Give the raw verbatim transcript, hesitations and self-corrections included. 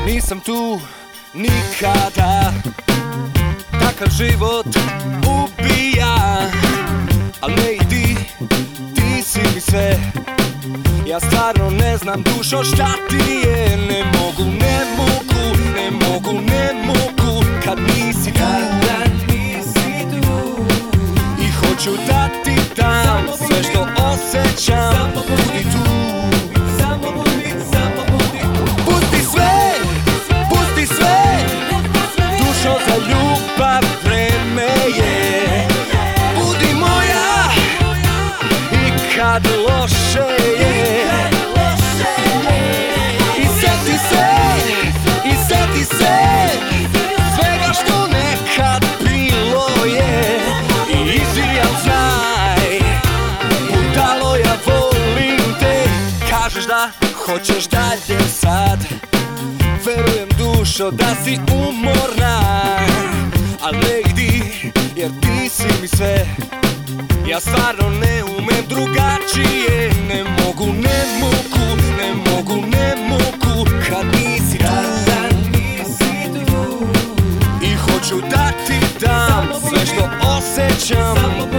Nisam tu nikada, takav život ubija. Al ne idi, ti si mi sve. Ja stvarno ne znam dušo šta ti je. Ne mogu, ne mogu, ne mogu, ne mogu kad nisi tu, kad nisi tu. I hoću da ti dam sve što osjećam. Budi tu, samo budi, samo budi. Pusti sve, pusti sve, dušo za ljubav vreme je. Budi moja i kad loše je. I sjeti se, i sjeti se svega što nekad bilo je. I izvijam, znaj, budalo, ja volim te. Kažeš da hoćeš dalje sad, verujem dušo da si umorna. Al ne idi, jer ti si mi sve. Ja stvarno ne umem drugačije. Ne mogu, ne mogu, ne mogu, ne mogu kad nisi tu, kad nisi tu. I hoću da ti dam sve što osjećam.